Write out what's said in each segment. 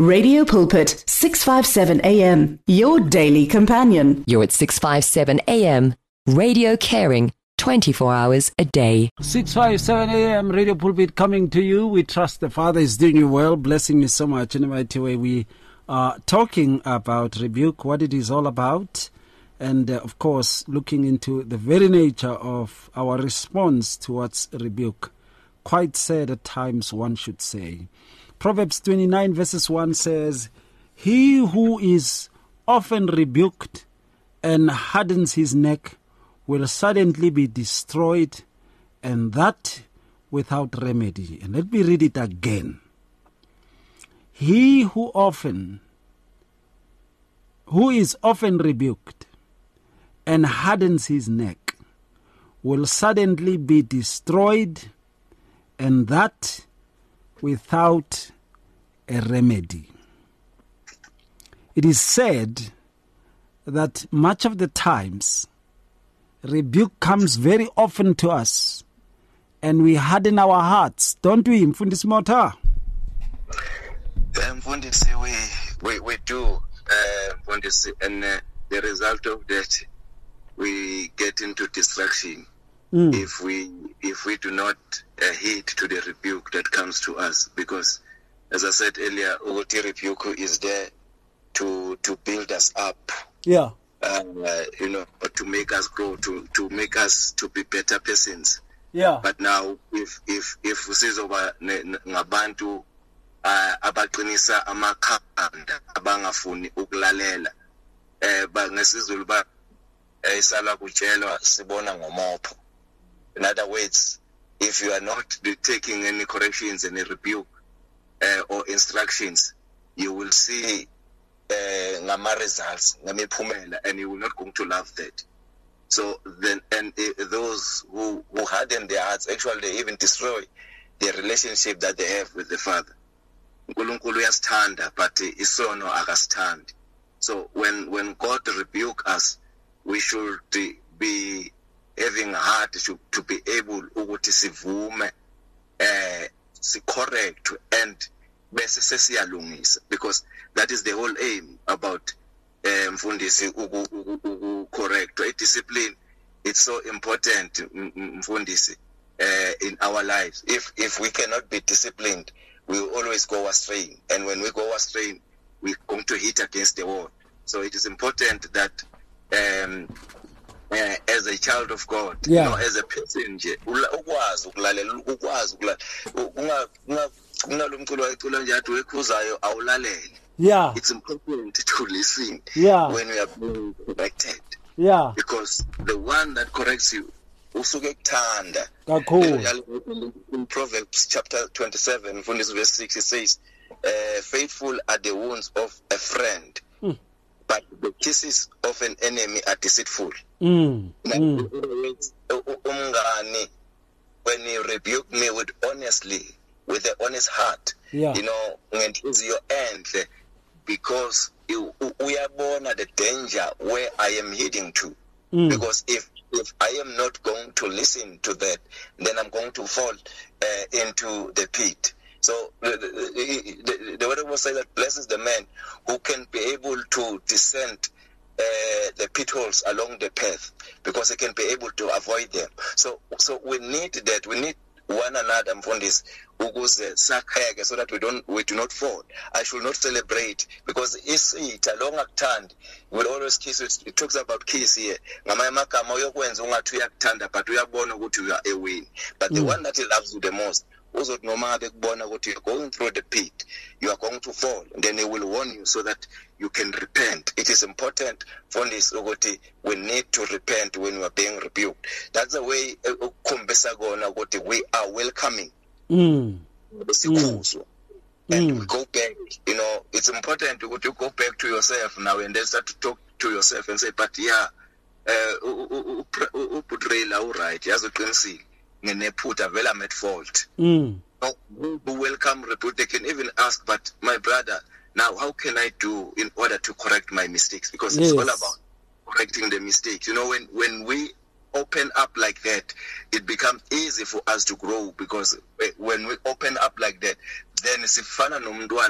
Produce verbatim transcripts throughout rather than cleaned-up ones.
Radio Pulpit, six fifty-seven A M, your daily companion. You're at six fifty-seven A M, Radio Caring, twenty-four hours a day. six fifty-seven A M, Radio Pulpit coming to you. We trust the Father is doing you well, blessing you so much in a mighty way. We are talking about rebuke, what it is all about, and uh, of course, looking into the very nature of our response towards rebuke. Quite sad at times, one should say. Proverbs twenty-nine verses one says, "He who is often rebuked and hardens his neck will suddenly be destroyed, and that without remedy." And let me read it again. He who often, who is often rebuked and hardens his neck will suddenly be destroyed, and that without a remedy. It is said that much of the times rebuke comes very often to us and we harden our hearts, don't we, Mfundisi Mota? Mfundisi, we, we, we do, uh, Mfundisi, and uh, the result of that, we get into distraction. Mm. If we if we do not uh, heed to the rebuke that comes to us, because as I said earlier, Uguti rebuke is there to to build us up. Yeah. Uh, you know, to make us grow, to to make us to be better persons. Yeah. But now, if if if usizoba ngabantu abaqinisa amakhanda abangafuni ukulalela, eh bangesizulu ba isala kutshelwa sibona ngomopho. In other words, if you are not taking any corrections, any rebuke uh, or instructions, you will see ngama uh, results, ngamiphumela, and you will not going to love that. So then, and uh, those who, who harden their hearts, actually they even destroy the relationship that they have with the Father. Nkulunkulu uyasithanda, but isono akasithandi. So when when God rebuke us, we should be having a heart to, to be able ukuthi sivume eh si correct and bese sesiyalungisa, because that is the whole aim about mfundisi uku correct. A discipline, it's so important, mfundisi, uh, in our lives. If if we cannot be disciplined, we will always go astray, and when we go astray, we're going to hit against the wall. So it is important that um Uh, as a child of God, yeah. You know, as a person nje ukwazi ukulalela, ukwazi ukulalela, unga unalumculo wayicula nje athi wekhuzayo awulalele. Yeah, it's important to listen. Yeah, when we are being corrected. Yeah, because the one that corrects you usuke kuthanda kakhulu. In Proverbs chapter twenty-seven, from this verse six, it says, uh, "Faithful are the wounds of a friend, mm. but the kisses of an enemy are deceitful." Mm. Mm. When you rebuke me with honestly, with an honest heart, yeah. You know, when it is your end, because you, we are born at the danger where I am heading to. Mm. Because if if I am not going to listen to that, then I'm going to fall uh, into the pit. So the, the, the, the word will say that blesses the man who can be able to descend Uh, the pitfalls along the path, because they can be able to avoid them. So, so we need that. We need one another, mfundisi, ukuze sakheke, so that we don't, we do not fall. I should not celebrate, because isitha longa kuthanda will always kiss. It, it talks about kiss here. Ngamanye amagama uyokwenza ungathi uyakuthanda, but uyabona ukuthi you are a win. But the mm. one that he loves you the most, uzothi noma bekubona ukuthi you're going through the pit, you are going to fall, and then he will warn you so that you can repent. It is important for this ukuthi we need to repent when we are being rebuked. That's the way ukukhombisa kona ukuthi we are welcoming. Mm. Mm. And mm. we go back. You know, it's important to go back to yourself now and then start to talk to yourself and say, but yeah, uputrela uh, alright, yazoqinisile. Ngenephutha vela I'm at fault. Mm. No, who welcome rebuke, they can even ask, but my brother, now how can I do in order to correct my mistakes? Because yes. It's all about correcting the mistakes. You know, when, when we open up like that, it becomes easy for us to grow, because when we open up like that, then sifana nomntwana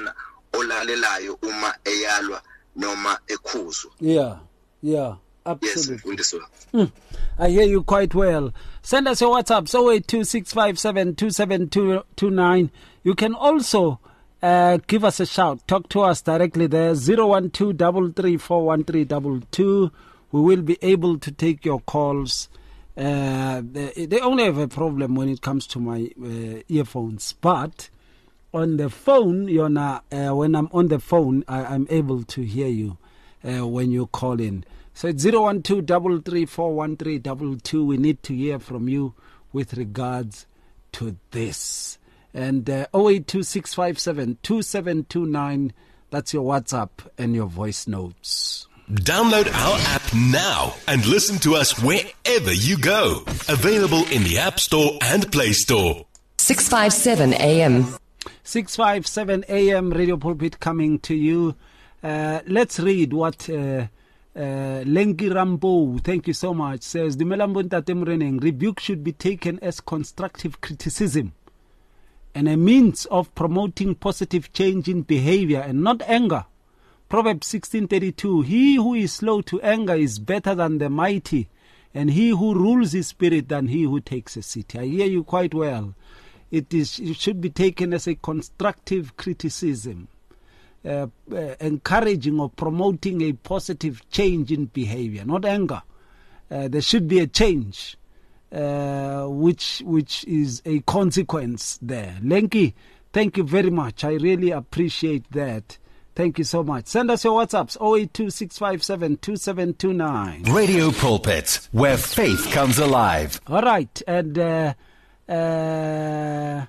olalelayo uma eyalwa noma ekhuzwa. Yeah, yeah, absolutely. Yes, mm. I hear you quite well. Send us your WhatsApp, zero eight two six five seven two seven two two nine. You can also uh, give us a shout. Talk to us directly there, zero one two three three four one three two two. We will be able to take your calls. Uh, they, they only have a problem when it comes to my uh, earphones, but on the phone, you're not, uh, when I'm on the phone, I, I'm able to hear you uh, when you call in. So it's zero one two three three four one three two two. We need to hear from you with regards to this. And uh, zero eight two six five seven two seven two nine, that's your WhatsApp and your voice notes. Download our app now and listen to us wherever you go. Available in the App Store and Play Store. six fifty-seven A M. six fifty-seven A M, Radio Pulpit coming to you. Uh, let's read what uh, uh, Lenki Rambo, thank you so much, says. Rebuke should be taken as constructive criticism and a means of promoting positive change in behavior and not anger. Proverbs sixteen thirty-two, he who is slow to anger is better than the mighty, and he who rules his spirit than he who takes a city. I hear you quite well. It is. It should be taken as a constructive criticism, uh, uh, encouraging or promoting a positive change in behavior, not anger. Uh, there should be a change, uh, which which is a consequence there. Lenki, thank you very much. I really appreciate that. Thank you so much. Send us your WhatsApps, zero eight two six five seven two seven two nine. Radio Pulpit, where faith comes alive. All right, and uh, uh,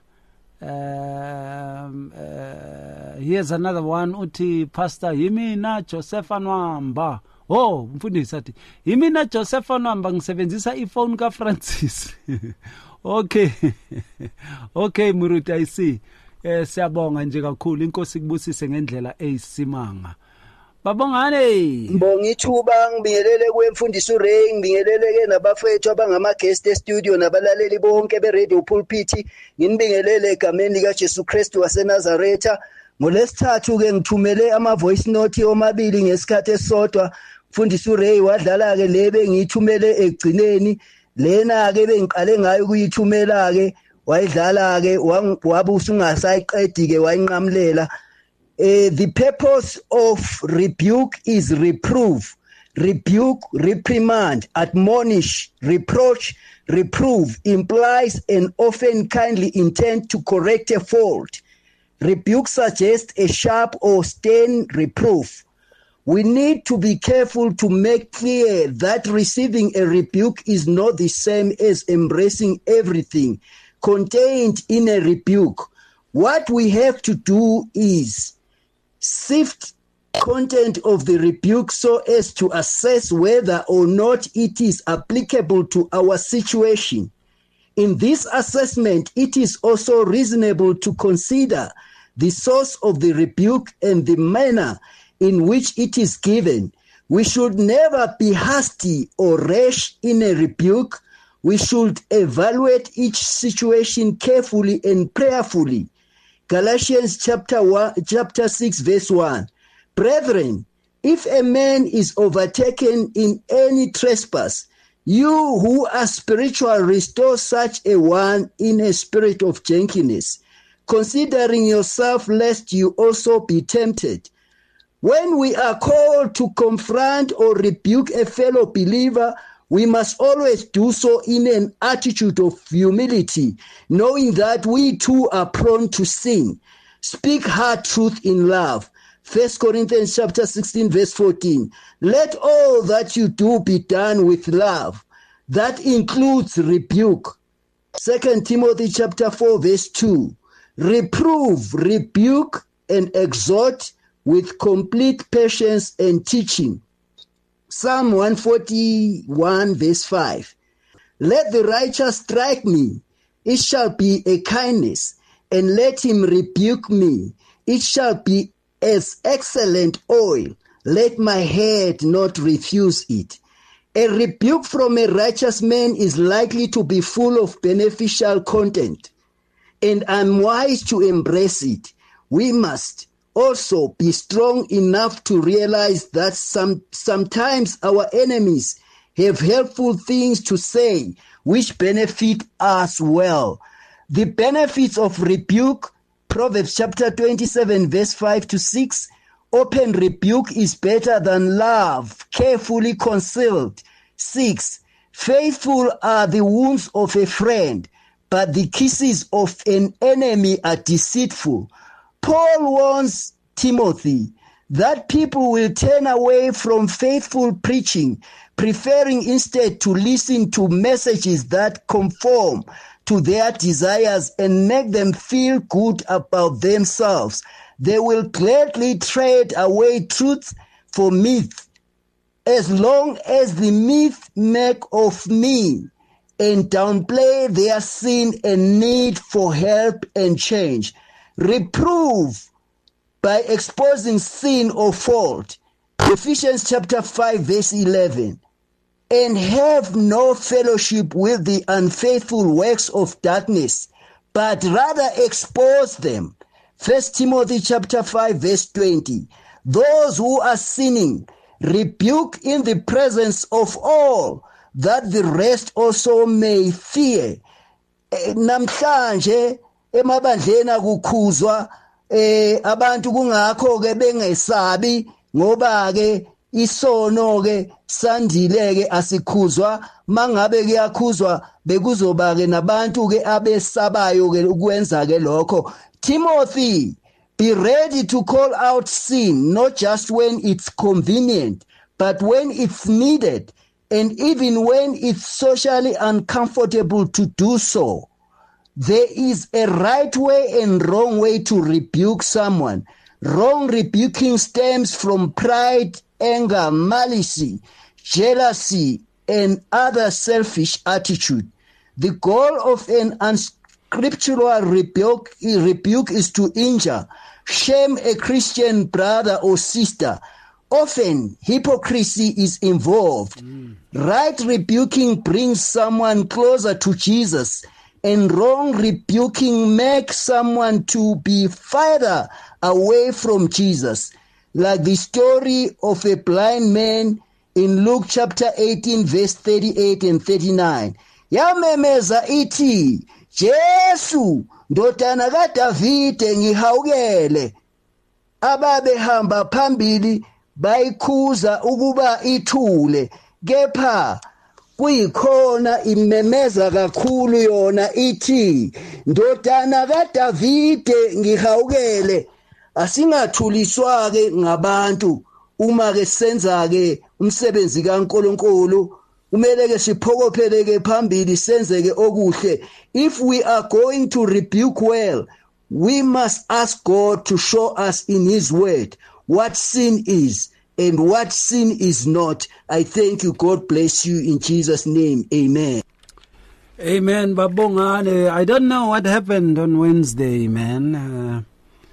um, uh, here's another one. Uti Pastor Yimina Joseph Anwamba. Oh, mfundisi athi Yimina Joseph Anwamba ngisebenzisa iphone ka Francis. Okay. Okay, Muruti, I see. Eh siyabonga nje kakhulu, inkosi kubusise ngendlela eyisimanga. Babongane. Ngibonga ithuba, ngibingelele kwemfundisi uRay, ngibingelele ke nabafethu abangama guest e-studio nabalaleli bonke be-Radio Pulpit. Nginibingelele egameni lika Jesu Kristu waseNazaretha. Ngolesithathu ke ngithumele ama voice note omabili ngesikhathi esodwa. Mfundisi uRay wadlala ke lebe ngithumele egcineni. Lena ke bengiqale ngayo kuyithumela ke wayidlala ke wabusa ungasayiqedi ke wayinqamlela. Uh, the purpose of rebuke is reprove, rebuke, reprimand, admonish, reproach, reprove implies an often kindly intent to correct a fault. Rebuke suggests a sharp or stern reproof. We need to be careful to make clear that receiving a rebuke is not the same as embracing everything contained in a rebuke. What we have to do is sift content of the rebuke so as to assess whether or not it is applicable to our situation. In this assessment, it is also reasonable to consider the source of the rebuke and the manner in which it is given. We should never be hasty or rash in a rebuke. We should evaluate each situation carefully and prayerfully. Galatians chapter one, chapter six, verse one. Brethren, if a man is overtaken in any trespass, you who are spiritual restore such a one in a spirit of gentleness, considering yourself lest you also be tempted. When we are called to confront or rebuke a fellow believer, we must always do so in an attitude of humility, knowing that we too are prone to sin. Speak hard truth in love. First Corinthians chapter sixteen, verse fourteen. Let all that you do be done with love. That includes rebuke. Second Timothy chapter four, verse two. Reprove, rebuke, and exhort with complete patience and teaching. Psalm one forty-one, verse five. Let the righteous strike me, it shall be a kindness, and let him rebuke me, it shall be as excellent oil. Let my head not refuse it. A rebuke from a righteous man is likely to be full of beneficial content, and I'm wise to embrace it. We must also be strong enough to realize that some sometimes our enemies have helpful things to say which benefit us well. The benefits of rebuke, Proverbs chapter twenty-seven, verse five to six. Open rebuke is better than love, carefully concealed. Six. Faithful are the wounds of a friend, but the kisses of an enemy are deceitful. Paul warns Timothy that people will turn away from faithful preaching, preferring instead to listen to messages that conform to their desires and make them feel good about themselves. They will gladly trade away truth for myth, as long as the myth make of me and downplay their sin and need for help and change. Reprove by exposing sin or fault. Ephesians chapter five, verse eleven. And have no fellowship with the unfaithful works of darkness, but rather expose them. First Timothy chapter five, verse twenty. Those who are sinning, rebuke in the presence of all, that the rest also may fear. Namhlanje emabandleni akukhuzwa eh abantu kungakho ke bengesabi ngoba ke isono ke sandile ke asikhuzwa mangabe kuyakhuzwa bekuzoba ke nabantu ke abesabayo ke ukwenza ke lokho. Timothy, be ready to call out sin, not just when it's convenient, but when it's needed, and even when it's socially uncomfortable to do so. There is a right way and wrong way to rebuke someone. Wrong rebuking stems from pride, anger, malice, jealousy, and other selfish attitude. The goal of an unscriptural rebuke, rebuke is to injure, shame a Christian brother or sister. Often, hypocrisy is involved. Mm. Right rebuking brings someone closer to Jesus, and wrong rebuking makes someone to be farther away from Jesus. Like the story of a blind man in Luke chapter eighteen, verse thirty-eight and thirty-nine. Yamemeza iti, Jesu, ndodana kaDavide ngihawukele. Ababehamba phambili bayikhuza ukuba ithule, kepha kuyikhona imemeza kakhulu yona ithi, ndodana kaDavide ngihawukele. Asingathuliswa ke ngabantu uma ke senza ke umsebenzi kaNkulunkulu, kumele ke siphokophele ke phambili senze ke okuhle. If we are going to rebuke well, we must ask God to show us in his word what sin is and what sin is not. I thank you. God bless you in Jesus' name. Amen. Amen. Babongane. I don't know what happened on Wednesday, man. Uh,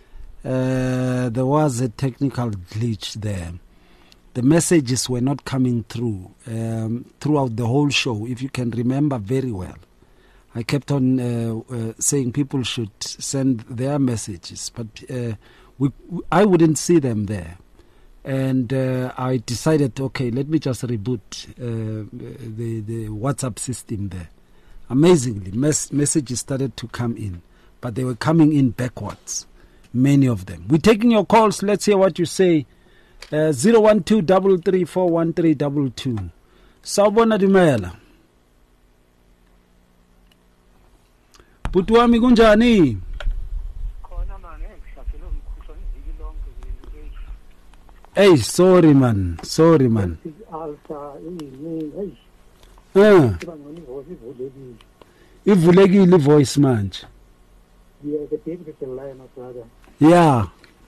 uh, there was a technical glitch there. The messages were not coming through um, throughout the whole show, if you can remember very well. I kept on uh, uh, saying people should send their messages, but uh, we, I wouldn't see them there. And uh, I decided, okay, let me just reboot uh, the, the WhatsApp system there. Amazingly, mes- messages started to come in, but they were coming in backwards, many of them. We're taking your calls. Let's hear what you say. Uh, zero one two three three four one three two two. Sawubona Dumela. Bhuti wami kunjani? Hey, sorry man, sorry man. Eh. Ivulekile voice manje. Yeah, the baby is alive, my brother. Yeah.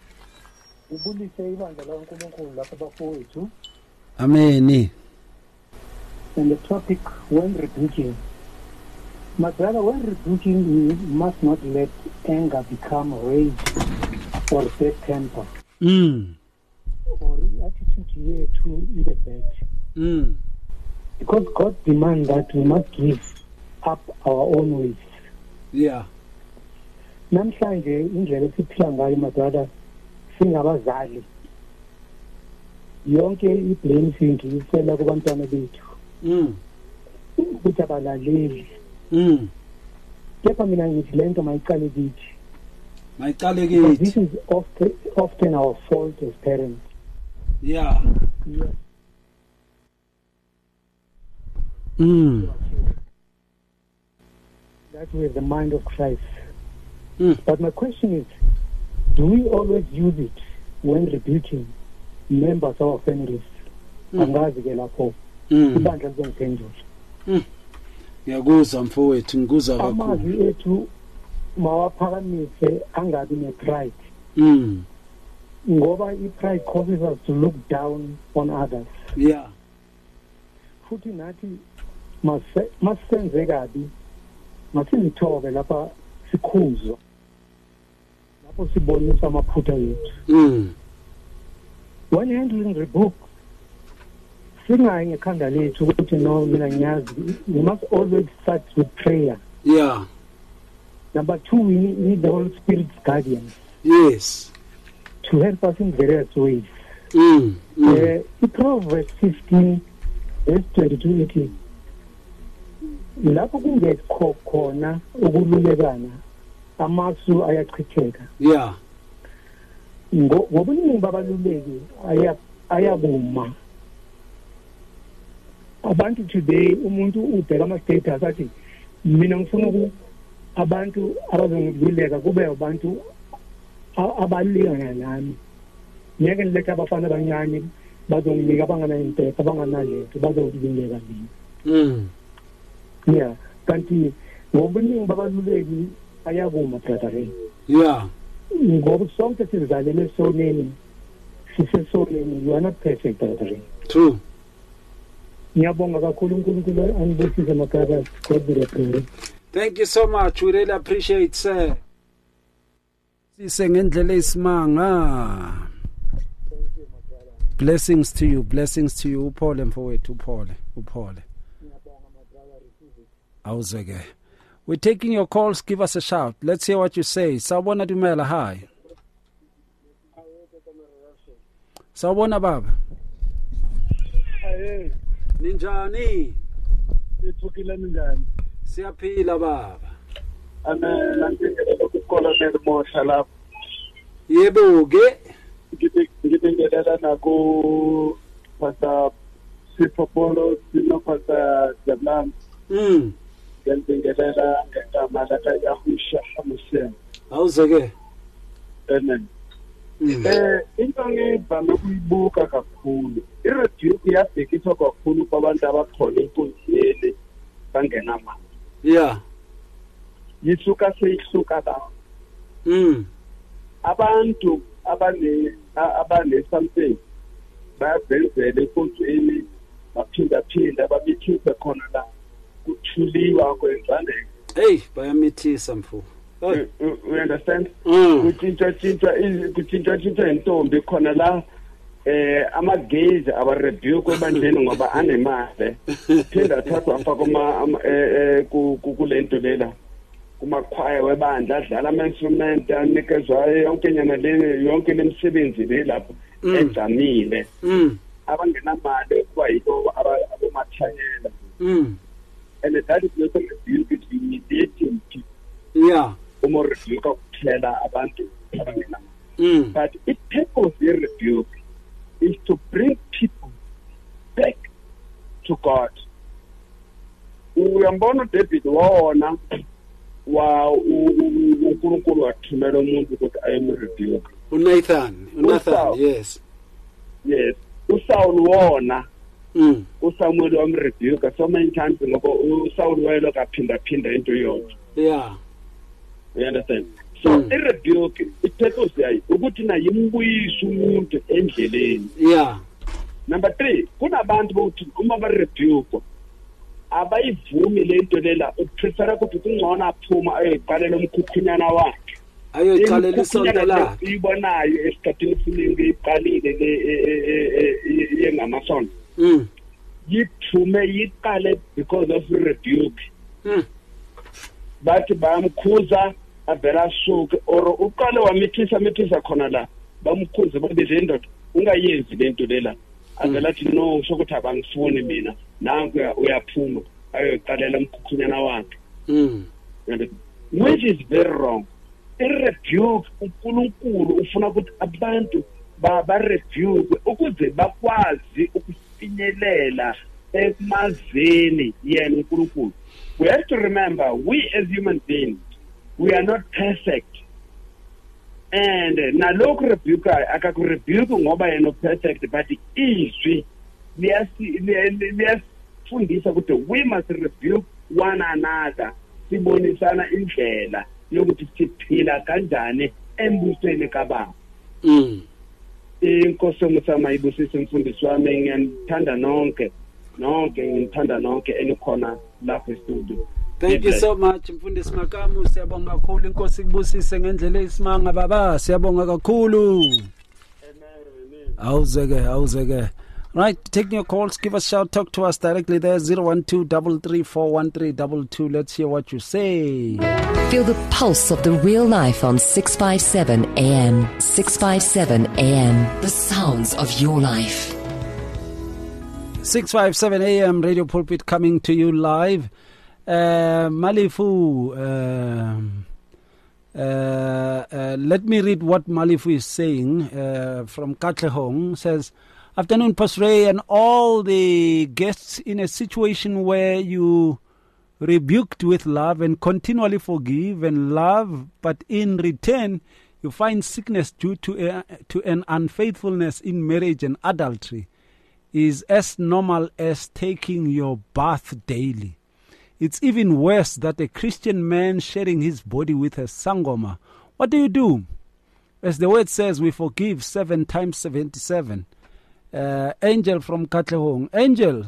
Amen. And the topic, when rebuking. My brother, when rebuking, you must not let anger become rage or bad temper. Mm. Or attitude here to either bad. Mm. Because God demands that we must give up our own ways. Yeah. Namhlanje indlela esiphila ngayo, my brother, singabazali yonke iblame singiyisela kubantwana bethu mm ukuthi abalaleli mm kepha mina ngithi lento mayiqale kithi mayiqale Because kithi this is often, often our fault as parents. yeah Yes. mm That we have the mind of Christ. mm But my question is, do we always use it when rebuking members of our families? Angazi ke lapho mm ibandla lizongiphendula. ngiyakuzwa mfowethu ngikuzwa kakhulu Amazwi ethu mawaphakamise angabi ne-pride. mm Ngoba i-pride causes us to look down on others. yeah Futhi nathi mase masenze kabi masizithobe lapha sikhuzwa lapho sibonisa amaphutha ethu. mm When handling the book, singayi ngekhanda lethu ukuthi no mina ngiyazi. We must always start with prayer. yeah Number two, we need the Holy Spirit's guidance yes to help us in various ways. mm mm Uh, in Proverbs fifteen, verse twenty-two, ithi lapho kungekho khona ukululekana amasu ayachitheka. yeah Ngo- ngobuningi babaluleki aya- ayabuma. Abantu today umuntu ubheka ama-status athi mina ngifuna uku abantu abazongiluleka kube abantu a- abalingana nami. Ngeke nilethe abafana abancane bazonginika abanganayintepha abanganalento bazongiluleka mina. mm Yeah, kanti ngobuningi babaluleki ayabuma brother. yeah Ngoba sonke sizalele esoneni sisesoneni, you are not perfect brother. true Ngiyabonga kakhulu uNkulunkulu anibusise magaba. God bless you. thank you so much we really appreciate sir sise ngendlela isimanga blessings to you blessings to you uphole mfowethu uphole uphole awuzeke we're taking your calls give us a shout let's hear what you say sawubona Dumela hi sawubona baba Hey, ninjani ithukile mngani. siyaphila baba Amen. Ngingena ukukolonel Mosha lapho. yebo ke Ngibingelela nako Pastor Sipopolo, sino Pastor Jablan. mm Ngibingelela ngegama laka Yahusha Hamusem. awuzeke Amen. mm Eh, into ngivame ukuyibuka kakhulu. I-rebuke iyabhekiswa kakhulu kwabantu abakhona enkundleni bangena manje. yeah Yisuka seyihluka la. mm Abantu abane abane something bayabenzela enkundleni baphinda phinda babithise khona la kuthuliwa kwenzandeka. hey bayamithisa mfu hey You you understand? mm Kuthinta thinta kuthinta thinta intombi khona la eh amagezi abarebuke ebandleni ngoba anemali. Phinda thathwa mfa kuma eh kulento lela kumakhwaya webandla adlala ama-instrument anikezwayo yonke nyana le yonke lemisebenzi le lapho ejamile mm abangenamali kuba yibo abomathanyela mm and that is not a rebuke to immediating people yeah uma rebuke ukuthela abantu abangenamali. mm But it purpose the rebuke is to bring people back to God. Uyambona David waona wa uNkulunkulu wathumela umuntu ukuthi ayemrebuke. uNathan uNathan Usaul. yes Yes, uSaul wona mm uSamuel wamrebuke so many times ngoba uSaul wayelo kaphinda phinda into yonke. yeah You understand? So Mm. i-rebuke ipurpose yayo ukuthi na yimbuyisa umuntu endleleni. yeah Number three, kunabantu bokuthi uma barebuke abayivumi lento lela uprefera ukuthi kungcono aphuma ayoyiqalela umkhukhunyana wakhe. ayoyiqalela isonto lakhe Ibonayo esikhathini esiningi iqalile le yengamasonto. mm Yiphume yiqale because of rebuke. mm Bathi bayamkhuza avela suke or uqale wamithisa mithisa khona la bamkhonze babize indoda ungayenzi lento lela avela athi no usho ukuthi abangifuni mina nanku uyaphuma ayoqalela umkhukhunyana wakhe mm which is very wrong. I-rebuke uNkulunkulu ufuna ukuthi abantu ba-rebuke ukuze bakwazi ukufinyelela ekumazeni yena uNkulunkulu. We have to remember, we as human beings, we are not perfect. And nalokhu rebuke akakurebuke ngoba yena perfect, but izwi liyasifundisa ukuthi we must rebuke one another. Sibonisana indlela yokuthi siphila kanjani embusweni kaBaba. Mm. Inkosi yomsama ibusise mfundisi wami ngiyandithanda nonke. Nonke ngithanda nonke enikhona lapha e-studio. Thank you so much mfundisi Makamu, siyabonga kakhulu, inkosi kubusise ngendlela eyisimanga baba, siyabonga kakhulu. Amen. Awuzeke awuzeke. Right, taking your calls, give us a shout, talk to us directly there, zero one two, three three four, one three two two. Let's hear what you say. Feel the pulse of the real life on six fifty-seven A M. six fifty-seven A M, the sounds of your life. six fifty-seven A M, Radio Pulpit coming to you live. Uh, Malifu, uh, uh, uh, let me read what Malifu is saying uh, from Katlehong. Says, afternoon, Pastor Ray, and all the guests, in a situation where you rebuked with love and continually forgive and love, but in return you find sickness due to a, to an unfaithfulness in marriage and adultery, is as normal as taking your bath daily. It's even worse that a Christian man sharing his body with a sangoma. What do you do? As the word says, we forgive seven times seventy-seven. Uh, Angel from Katlehong. Angel,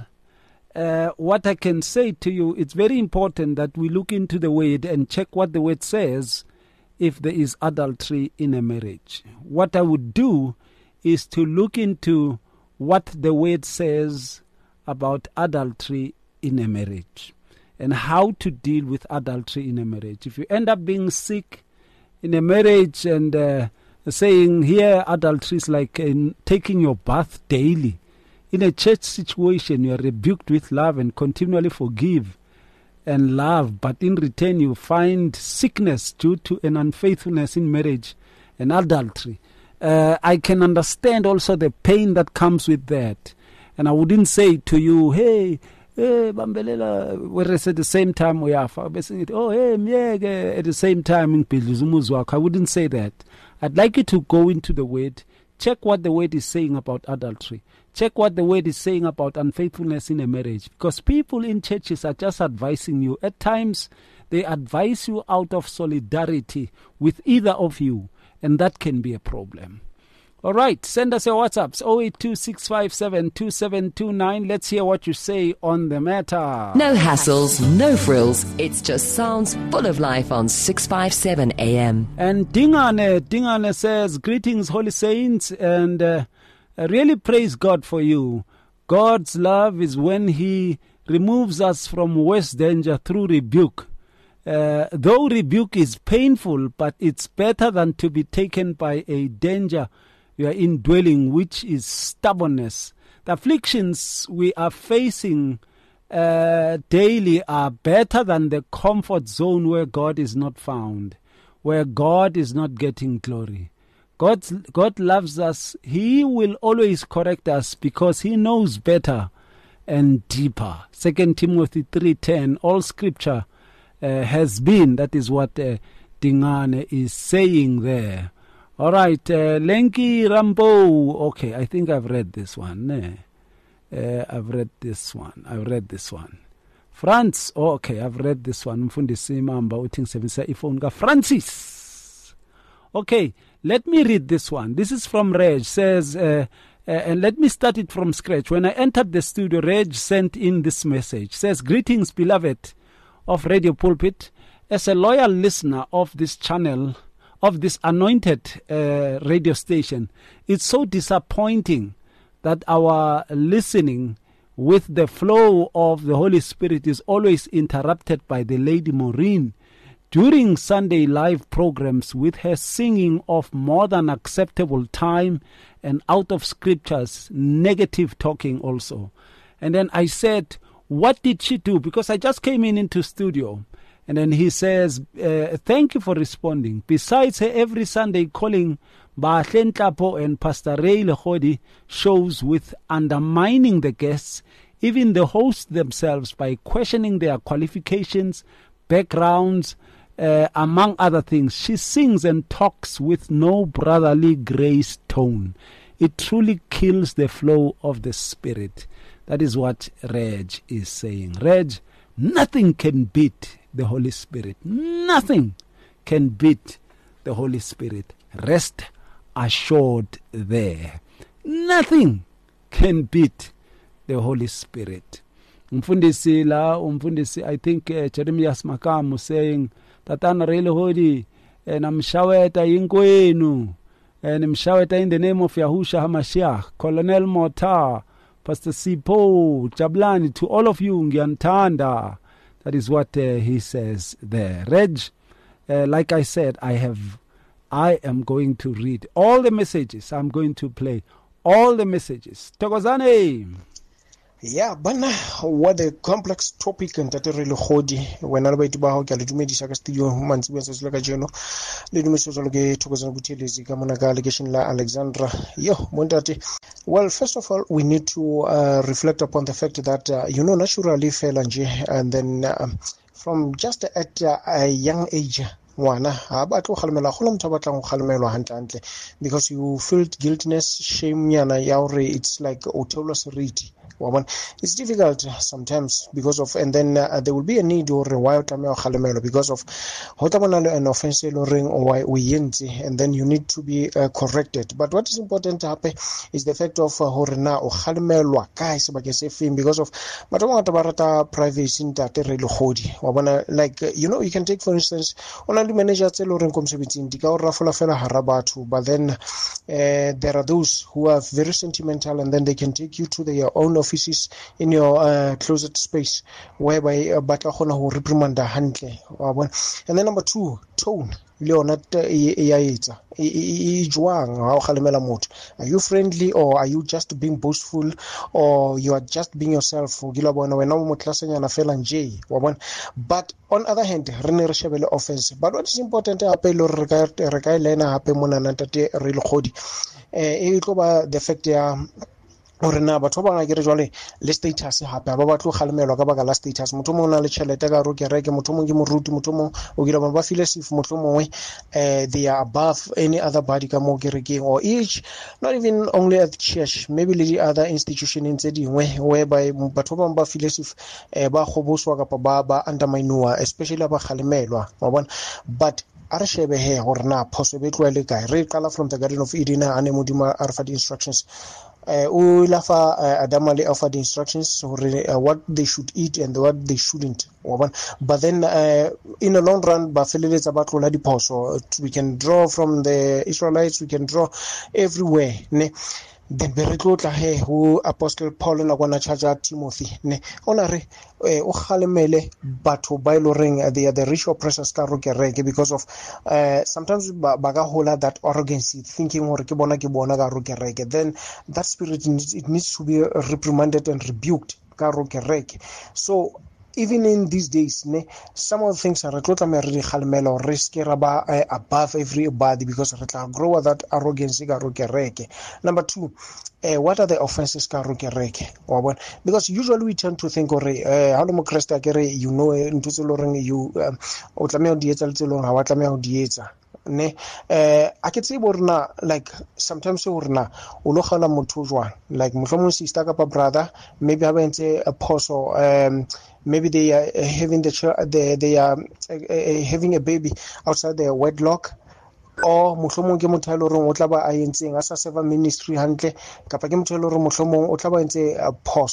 uh, what I can say to you, it's very important that we look into the word and check what the word says if there is adultery in a marriage. What I would do is to look into what the word says about adultery in a marriage and how to deal with adultery in a marriage. If you end up being sick in a marriage and uh, saying here adultery is like in taking your bath daily. In a church situation, you are rebuked with love and continually forgive and love, but in return you find sickness due to an unfaithfulness in marriage and adultery. Uh, I can understand also the pain that comes with that. And I wouldn't say to you, hey, hey, Bambelela, whereas at the same time we are, oh, hey, Miege, at the same time, I wouldn't say that. I'd like you to go into the word, check what the word is saying about adultery, check what the word is saying about unfaithfulness in a marriage, because people in churches are just advising you. At times, they advise you out of solidarity with either of you, and that can be a problem. All right, send us your WhatsApps, zero eight two, six five seven, two seven two nine. Let's hear what you say on the matter. No hassles, no frills. It's just sounds full of life on six fifty-seven A M. And Dingane, Dingane says, greetings, Holy Saints, and uh, I really praise God for you. God's love is when He removes us from worse danger through rebuke. Uh, though rebuke is painful, but it's better than to be taken by a danger we are indwelling, which is stubbornness. The afflictions we are facing uh, daily are better than the comfort zone where God is not found, where God is not getting glory. God, God loves us. He will always correct us because He knows better and deeper. Second Timothy three ten, all scripture uh, has been, that is what uh, Dingane is saying there. All right, uh, Lenki Rambo. Okay, I think I've read this one. Eh? Uh, I've read this one. I've read this one. France. Oh, okay, I've read this one. Mfundisi Mamba uthing sebenzisa ifone ka Francis. Okay, let me read this one. This is from Reg. Says, uh, uh, and let me start it from scratch. When I entered the studio, Reg sent in this message. Says, greetings, beloved of Radio Pulpit. As a loyal listener of this channel, of this anointed uh, radio station, it's so disappointing that our listening with the flow of the Holy Spirit is always interrupted by the Lady Maureen during Sunday live programs with her singing of more than acceptable time and out of scriptures, negative talking also. And then I said, what did she do? Because I just came in into studio. And then he says, uh, thank you for responding. Besides her every Sunday calling Baahle Nhlapo and Pastor Ray Lekhodi shows with undermining the guests, even the hosts themselves by questioning their qualifications, backgrounds, uh, among other things. She sings and talks with no brotherly grace tone. It truly kills the flow of the spirit. That is what Reg is saying. Reg, nothing can beat the Holy Spirit. Nothing can beat the Holy Spirit. Rest assured there. Nothing can beat the Holy Spirit. Umfundisi la, umfundisi, I think uh, Jeremias Makam was saying, Tatana Ray Lekhodi, and I'm shaweta inkwenu, and I'm shaweta in the name of Yahusha HaMashiach, Colonel Motar, Pastor Sipo, Jablani, to all of you, Ngiantanda. That is what uh, he says there. Reg, uh, like I said, I have, I am going to read all the messages. I'm going to play all the messages. Tokozane. Yeah, bana what a complex topic and that really khodi when alba itiba ho ke le dumedisa ka studio mantsi ba se ka jeno le dumeso zo ke thokozana buthelezi ka mona ka allegation la Alexandra yo montate. Well, first of all, we need to uh, reflect upon the fact that uh, you know naturally fela nje and then uh, from just at uh, a young age ngwana ha ba tlo khalemela go motho ba tlang go khalemelwa hantle because you feel guiltiness, shame nyana ya hore it's like othello seriti. It's difficult sometimes because of, and then uh, there will be a need or rewild because of an offense ring or we and then you need to be uh, corrected. But what is important to happen is the fact of Horena or Halmelwa guys because of Matabarata privacy in that like you know, you can take for instance only manager Harabatu, but then uh, there are those who are very sentimental and then they can take you to their own offices in your uh, closet space whereby uh, but who reprimand handle. And then number two, tone. Are you friendly or are you just being boastful or you are just being yourself? But on other hand, offense. But what is important the fact or na batho ba nga ke re jwale le status hape ba ba tlo khalemelwa ka baka la status motho mo na le tšhelete ka ro ke reke motho mo ke moruti motho mo o gila ba file sif motho mongwe uh, they are above any other body ka mo ke rekeng or each not even only at church maybe le other institution in tse dingwe whereby batho ba ba file sif uh, ba khoboswa ka ba ba underminewa especially ba khalemelwa wa bona but are shebe he gore na phoso be tlwele kae re qala from the Garden of Eden ane modimo a re fa di instructions. Uh, Ulafa uh, Adamali offered instructions so uh, what they should eat and what they shouldn't. But then uh, in the long run, so we can draw from the Israelites, we can draw everywhere. Ne? Then beretlotla he who Apostle Paul na gona charge Timothy ne onare o khalemele batho ba iloreng they are the rich oppressors ka ro kereke because of uh, sometimes ba ga hola that arrogance thinking hore ke bona ke bona ka ro kereke then that spirit needs, it needs to be reprimanded and rebuked ka ro kereke. So even in these days, ne, some of the things are really risk above everybody because grow with that arrogance. Number two, uh, what are the offenses? Because usually we tend to think, or how you know, you ne eh a ke tse borna like sometimes borna o lo gala motho jwa like mohlomong sister ka pa brother maybe ha ba ntse a phoso um maybe they are having the they, they are uh, having a baby outside their wedlock or mohlomong ke motho le reng o tla ba a yentseng a sa serve ministry hantle kapa ke motho le reng mohlomong o tla ba ntse a phoso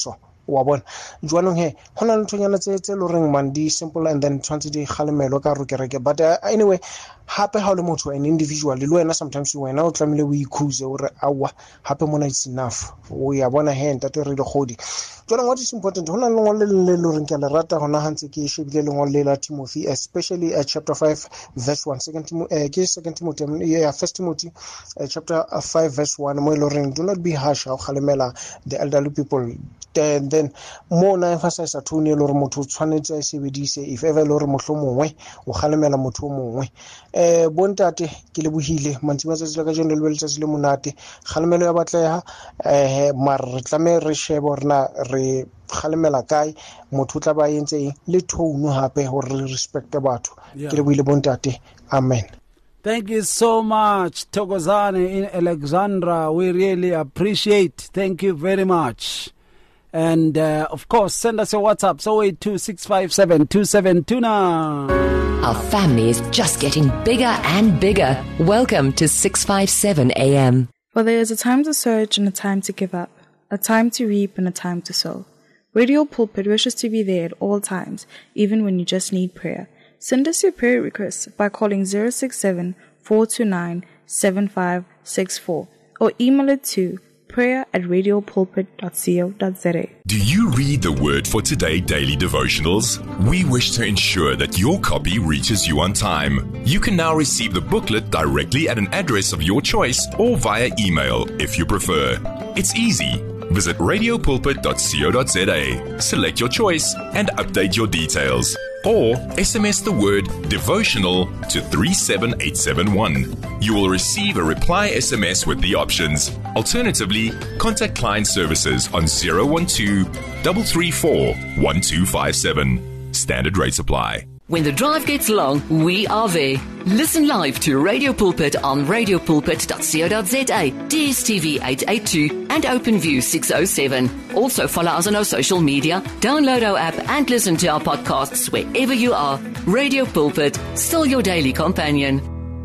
wa bona jwanong he hona le ntonyana tse tse lo reng man di simple and then tshwantse di khalemelo ka ro kereke but uh, anyway hape ha le motho an individual le wena sometimes wena o tlamile o ikhuze ore awa hape mona it's enough o ya bona he ntate re le godi jwanong what is important hona le ngole le lo reng ke le rata hona hantse ke shebile le ngole la Timothy especially at chapter five verse one second Timothy uh, ke second Timothy yeah first Timothy uh, chapter five verse one mo lo reng do not be harsh ha o khalemela the elderly people then then mo na emphasize a tone lo re motho tshwanetse a sebedise if ever lo re mohlomongwe o khalemela motho mongwe eh bontate ke le bohile mantsima tsa tsela ka jeno le beletse le monate khalemelo ya batleha eh mar re tlame re shebo rena re khalemela kae motho tla ba yentse le tone hape hore re respect batho ke le bohile bontate amen. Thank you so much, Thokozane in Alexandra. We really appreciate. Thank you very much. And, uh, of course, send us your WhatsApp, zero eight two six five seven two seven two nine. Our family is just getting bigger and bigger. Welcome to six five seven A M. For there is a time to search and a time to give up, a time to reap and a time to sow. Radio Pulpit wishes to be there at all times, even when you just need prayer. Send us your prayer requests by calling zero six seven four two nine seven five six four or email it to prayer at radio pulpit dot co dot za. Do you read the Word for Today daily devotionals? We wish to ensure that your copy reaches you on time. You can now receive the booklet directly at an address of your choice or via email if you prefer. It's easy. Visit radio pulpit dot co dot za, select your choice and update your details. Or S M S the word devotional to three seven eight seven one. You will receive a reply S M S with the options. Alternatively, contact client services on zero one two, three three four, one two five seven. Standard rates apply. When the drive gets long, we are there. Listen live to Radio Pulpit on radio pulpit dot co dot za, D S T V eight eighty-two and OpenView six oh seven. Also follow us on our social media, download our app and listen to our podcasts wherever you are. Radio Pulpit, still your daily companion.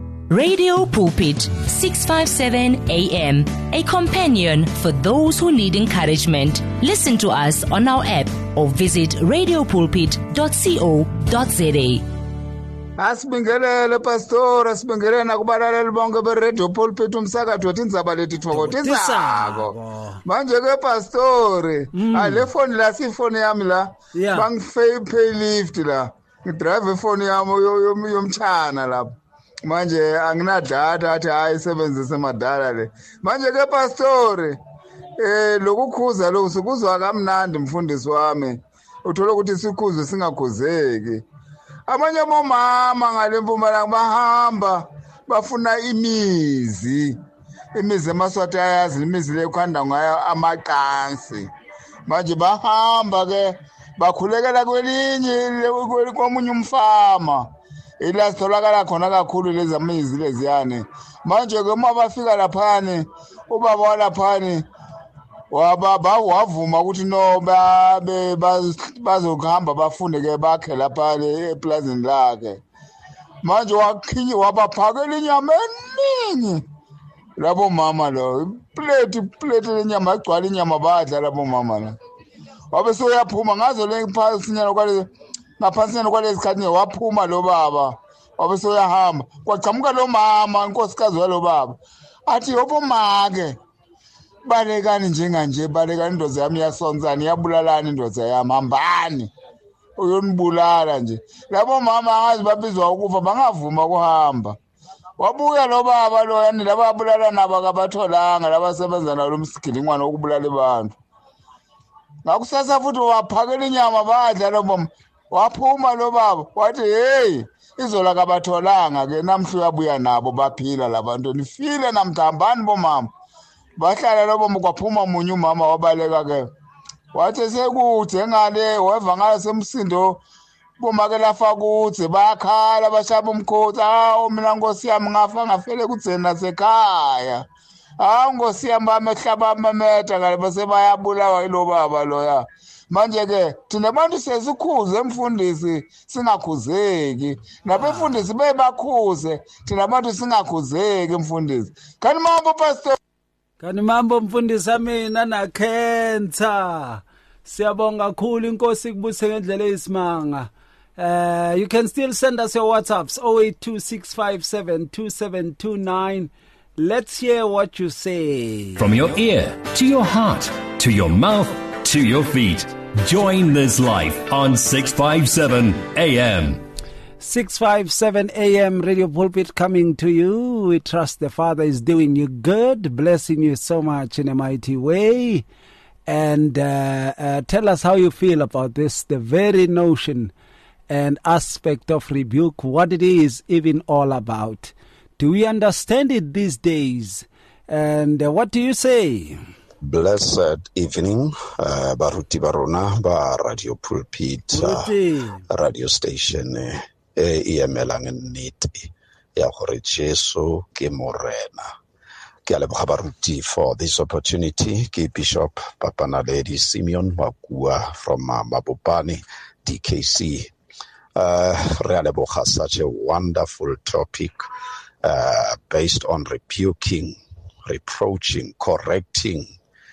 Radio Pulpit, six fifty-seven A M, a companion for those who need encouragement. Listen to us on our app or visit radio pulpit dot co dot za. Asibingelele pastor asibingelele nakubalaleli bonke be Radio Pulpit umsakazo othi indzaba lethi thokotisako manje ke pastor ale phone la si phone yami la bangifay pay lift la ngidrive ifone yami yomchana lapha manje anginadata athi hayi sebenzise madala le manje ke pastor eh lokukhuza lo usukuzwa kamnandi mfundisi wami uthola ukuthi sikhuze singakhuzeki abanye bomama ngale Mpumalanga bahamba bafuna imizi imizi emaswati ayazi imizi le khanda ngayo amaqansi manje bahamba ke bakhulekela kwelinye komunye umfama ila sitholakala khona kakhulu lezi amizi leziyane manje ke uma bafika laphani ubaba walaphani wababa wavuma ukuthi no babe bazokuhamba bafunde ke bakhe lapha eplazini lakhe manje wakhinyi wabaphakela inyama eningi labo mama lo plate plate lenyama agcwala inyama badla labo mama la wabe soyaphuma ngazo le phasinyana kwale ngaphansinyana kwalezi khathi waphuma lo baba wabe soyahamba kwachamuka lo mama inkosikazi walo baba athi yobo make balekani njenganje balekani indoda yami yasonzana yabulalana indoda yami hambani uyonibulala nje labo mama angazi babizwa ukufa bangavuma kuhamba wabuya lo baba lo yani laba bulala naba kabatholanga labasebenza nalo msigilingwana okubulala abantu ngakusasa futhi waphakela inyama badla lo mama waphuma lo baba wathi hey izola kabatholanga ke namhlu yabuya nabo baphila labantu nifile namthambani bomama bahlala lobo mukwaphuma munye umama wabaleka ke wathi sekuthe ngale weva ngale semsindo bomakela fakuthe bakhala bashaba umkhosi awu mina Nkosi yami ngafa ngafele kudzena sekhaya awu Nkosi yami bamehlaba amameta ngale base bayabulawa yilo baba loya manje ke thina abantu sesikhuze emfundisi singakhuzeki nabefundisi bebakhuze thina abantu singakhuzeki emfundisi kanti mambo pastor Kani mambo mfundisi mina na cancer Siyabonga kakhulu inkosi kubuse ngendlela eyisimanga. Uh, you can still send us your WhatsApps oh eight two six five seven two seven two nine. Let's hear what you say. From your ear to your heart to your mouth to your feet. Join this life on six fifty-seven A M. six fifty-seven A M Radio Pulpit coming to you. We trust the Father is doing you good, blessing you so much in a mighty way. And uh, uh, tell us how you feel about this, the very notion and aspect of rebuke, what it is even all about. Do we understand it these days? And uh, what do you say? Blessed evening, uh, Baruti Barona, ba Radio Pulpit, uh, radio station, uh, e emelang nnete ya gore Jesu ke morena. Ke a leboga baruti for this opportunity. Ke Bishop Papanaledi Simeon Wakua from uh, Mabopane, D K C. Uh, re a leboga such a wonderful topic uh, based on rebuking, reproaching, correcting,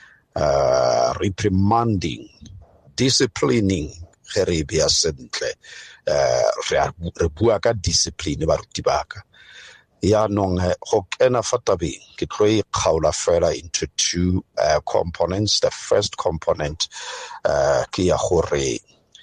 uh, reprimanding, disciplining. Re bia sentle. Uh, re bua ka discipline baruti baka. Ya nong go kena fatabeng ke tlo e kgaola fela into two uh, components. The first component uh, ke ya gore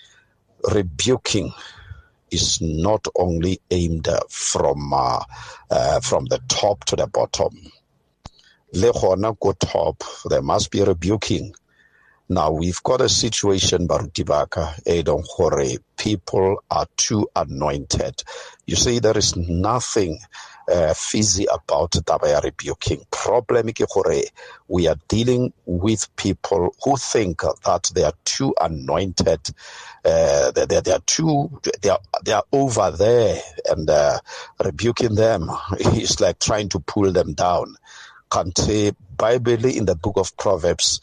rebuking is not only aimed from uh, uh, from the top to the bottom. Le gona go top there must be rebuking. Now we've got a situation, Baruti Baka, Edon Hore, people are too anointed. You see, there is nothing uh, fizzy about Dabaya rebuking. Problem Hore, we are dealing with people who think that they are too anointed. Uh, they, they, they are too, they are, they are over there, and uh, rebuking them is like trying to pull them down. Kante Bible in the book of Proverbs,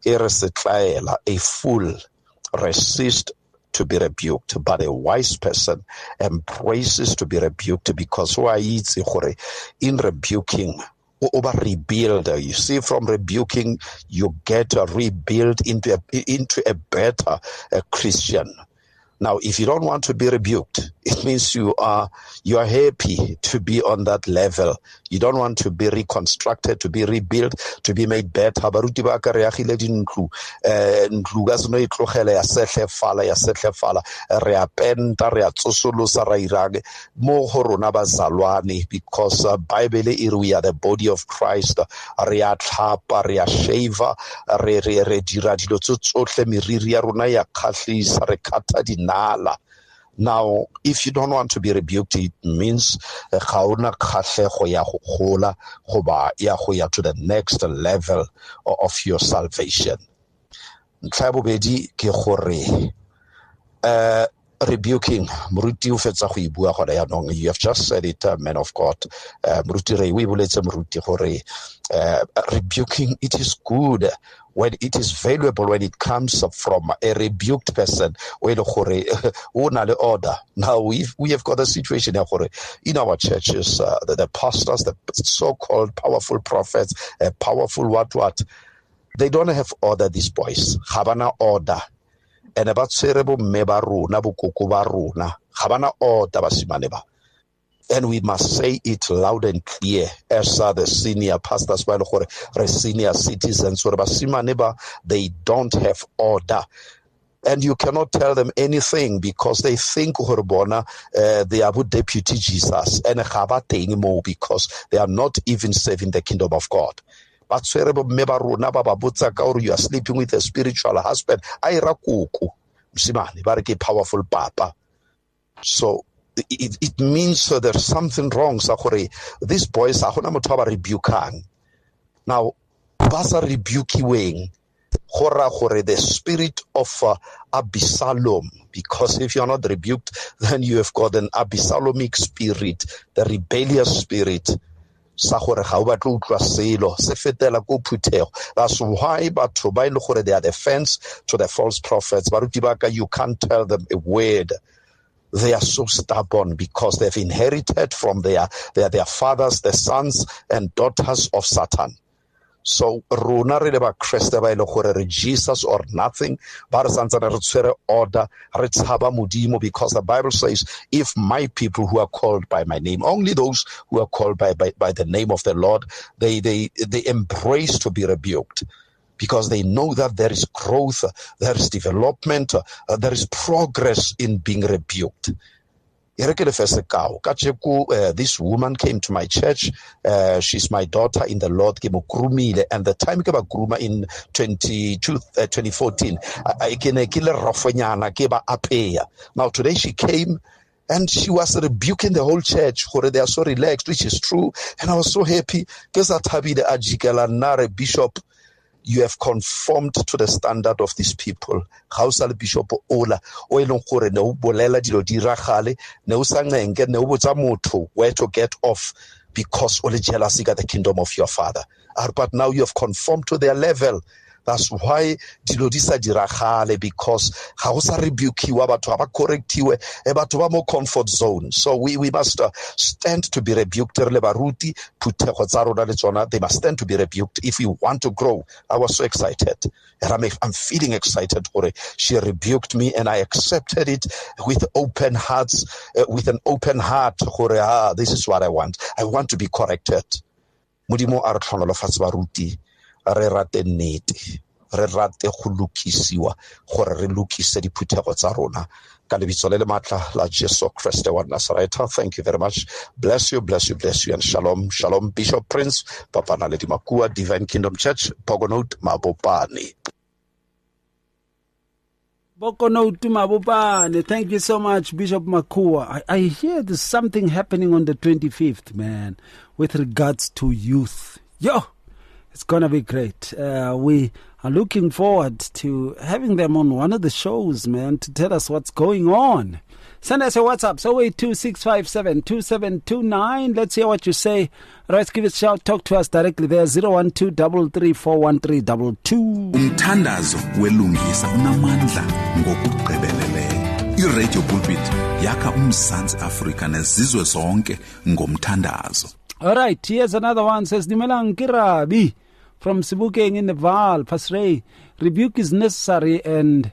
a fool resist to be rebuked, but a wise person embraces to be rebuked, because why is in rebuking over rebuild. You see, from rebuking you get a rebuild into a, into a better a Christian. Now, if you don't want to be rebuked, it means you are you are happy to be on that level. You don't want to be reconstructed, to be rebuilt, to be made better. Baruti ba ka re agile dintlu eh ntlu ga seno e tlogela ya sehle fala ya sehle fala re a penta re a tsosolosa ra irang mo go rona bazalwane, because uh, Bible e re we are the body of Christ. Re a tlhapa, re a shave, re re re dira dilo tsotlhe meriri ya rona ya khatlisa, re kata dinala. Now, if you don't want to be rebuked, it means ga ona khatlego ya go gola go ba ya go ya to the next level of your salvation. Ntlhabobedi ke gore uh rebuking, Muruti u fetsa go ibua gona ya nong. You have just said it, uh, man of God. Uh, Muruti re we boletse Muruti gore uh, rebuking, it is good when it is valuable when it comes from a rebuked person. When the order. Now we've we have got a situation here in our churches, uh, the, the pastors, the so-called powerful prophets, uh, powerful what what, they don't have order. These boys havana order. And about cerebral mebaru nabukuku baruna havana order basimaneba. And we must say it loud and clear as uh, the senior pastors, the senior citizens, they don't have order. And you cannot tell them anything because they think uh, they are deputy Jesus and anymore because they are not even serving the kingdom of God. But you are sleeping with a spiritual husband. Powerful papa. So It, it means uh, there's something wrong. These boys are rebukang. Now, basa rebukiwing hora hore the spirit of uh, Absalom, because if you're not rebuked, then you have got an Absalomic spirit, the rebellious spirit. That's why but they are the fence to the false prophets. You can't tell them a word. They are so stubborn because they've inherited from their, their, their fathers, the sons and daughters of Satan. So rona re le ba Kriste ba ile gore re Jesus or nothing, ba re santsana re tshwere order, re tshaba modimo, because the Bible says, if my people who are called by my name, only those who are called by by, by the name of the Lord, they they they embrace to be rebuked, because they know that there is growth, there is development, uh, there is progress in being rebuked. Uh, this woman came to my church. Uh, she's my daughter in the Lord. And the time in twenty fourteen, now today she came and she was rebuking the whole church. They are so relaxed, which is true. And I was so happy because Bishop, you have conformed to the standard of these people. Hausal Bishop Ola, o elong gore ne o bolela dilo di ragale, ne o sang nenge, ne o botsa motho where to get off because o le jealousy ka the kingdom of your father. But now you have conformed to their level. That's why dilo di sa diragale, because ha o sa rebukiwa, batho ba correctiwe, e batho ba mo comfort zone. So we we must uh, stand to be rebuked. Re le baruti phutego tsa rona le tsona, they must stand to be rebuked if we want to grow. I was so excited. And I'm, I'm feeling excited for it. She rebuked me and I accepted it with open hearts, uh, with an open heart. Ah, this is what I want. I want to be corrected. Modimo a re tlhonolofatse baruti, re rate nnete, re rate go lokisiwa gore re lokise diphuthego tsa rona ka lebitso le le matla la Jesu Kriste wa Nazareth. Thank you very much. Bless you, bless you, bless you, and shalom, shalom. Bishop Prince Papa Naledi Makua, Divine Kingdom Church, Pogonout Mabopane. Pogonout Mabopane. Thank you so much, Bishop Makua. I, I hear there's something happening on the twenty-fifth, man, with regards to youth. Yo! It's going to be great. Uh, we are looking forward to having them on one of the shows, man, to tell us what's going on. Send us a WhatsApp, zero eight two six five seven two seven two nine. Let's hear what you say. Right, give us a shout. Talk to us directly there, zero one two three three four one three two two. Umthandazo welungisa unamandla ngokugqibeleleyo. I-Radio Pulpit yakha uMzantsi Afrika nezizwe zonke ngomthandazo. All right, here's another one. Says, Dimelang Kirabi from Sebokeng in the Vaal, Pasrey. Rebuke is necessary and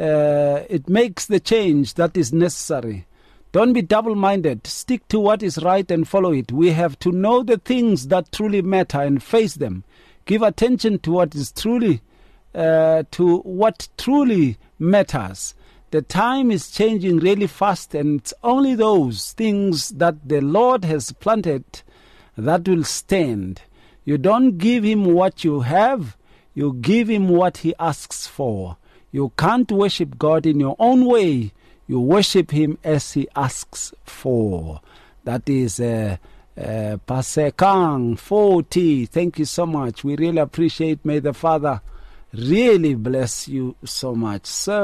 uh, it makes the change that is necessary. Don't be double-minded. Stick to what is right and follow it. We have to know the things that truly matter and face them. Give attention to what is truly, uh, to what truly matters. The time is changing really fast, and it's only those things that the Lord has planted that will stand. You don't give him what you have, you give him what he asks for. You can't worship God in your own way. You worship him as he asks for. That is uh, uh, Pasekang forty. Thank you so much. We really appreciate. May the Father really bless you so much,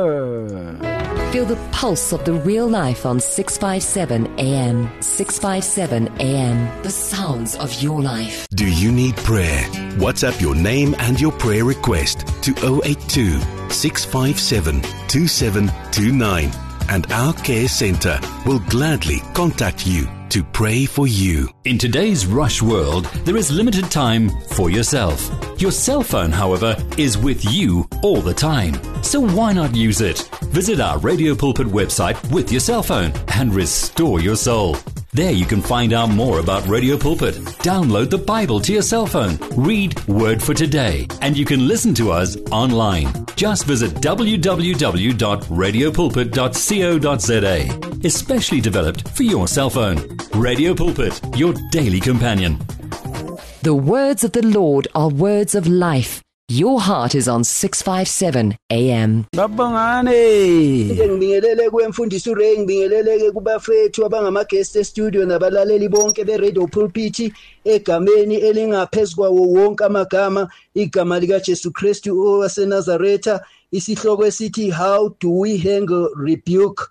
sir. Feel the pulse of the real life on six fifty-seven A M. six fifty-seven A M. The sounds of your life. Do you need prayer? WhatsApp your name and your prayer request to zero eight two six five seven two seven two nine, and our care center will gladly contact you to pray for you. In today's rush world, there is limited time for yourself. Your cell phone, however, is with you all the time. So why not use it? Visit our Radio Pulpit website with your cell phone and restore your soul. There you can find out more about Radio Pulpit. Download the Bible to your cell phone. Read Word for Today. And you can listen to us online. Just visit w w w dot radio pulpit dot co dot z a. Especially developed for your cell phone. Radio Pulpit, your daily companion. The words of the Lord are words of life. Your heart is on six fifty-seven A M. Babangane. Ngibingelele kwemfundisi uRay, ngibingelele kubafethu abangama guest studio nabalaleli bonke be Radio Pulpit egameni elingaphezukwa wonke amagama, igama lika Jesu Kristu owaseNazaretha. Isihloko esithi How do we handle rebuke?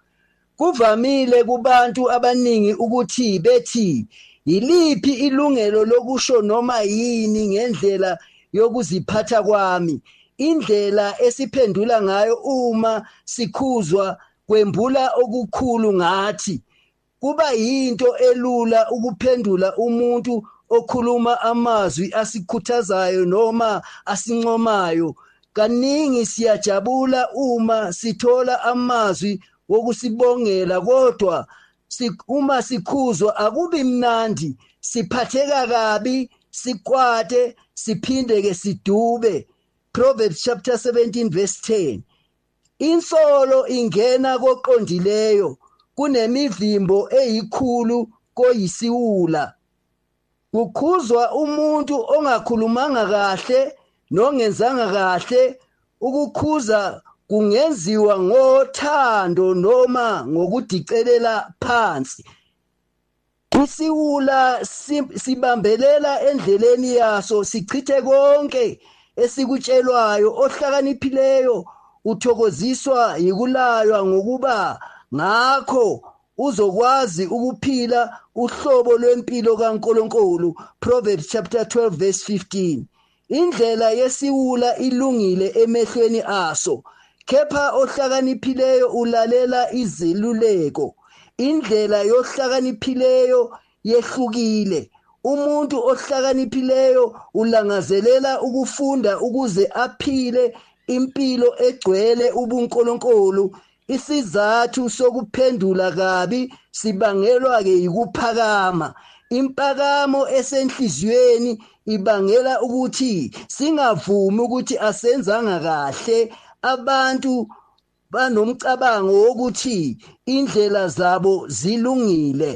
Kuvamile kubantu abaningi ukuthi bethi yiliphi ilungelo lokusho noma yini ngendlela yokuziphatha kwami, indlela esiphendula ngayo uma sikhuzwa kwembula okukhulu ngathi. Kuba yinto elula ukuphendula umuntu okhuluma amazwi asikhuthazayo noma asincomayo. Kaningi siyajabula uma sithola amazwi wokusibongela, kodwa uma sikhuzwa akubi mnandi, siphatheka kabi, sikwate, siphinde ke sidube. Proverbs chapter seventeen verse ten. Insolo ingena koqondileyo kunemivimbo eyikhulu koyisiwula. Ukukhuzwa umuntu ongakhulumanga kahle nongenzanga kahle, ukukhuza kungenziwa ngothando noma ngokudicelela phansi. Isiwula sibambelela endleleni yaso, sichithe konke esikutshelwayo. Ohlakaniphileyo uthokoziswa yikulaywa ngokuba ngakho uzokwazi ukuphila uhlobo lwempilo kaNkulunkulu. Proverbs chapter twelve verse fifteen. Indlela yesiwula ilungile emehlweni aso, kepha ohlakaniphileyo ulalela izeluleko. Indlela yohlakaniphileyo yehlukile. Umuntu ohlakaniphileyo ulangazelela ukufunda ukuze aphile impilo egcwele ubuNkulunkulu. Isizathu sokuphendula kabi sibangelwa ke yikuphakama. Impakamo esenhliziyweni ibangela ukuthi singavumi ukuthi asenzanga kahle. Abantu banomcabango wokuthi indlela zabo zilungile.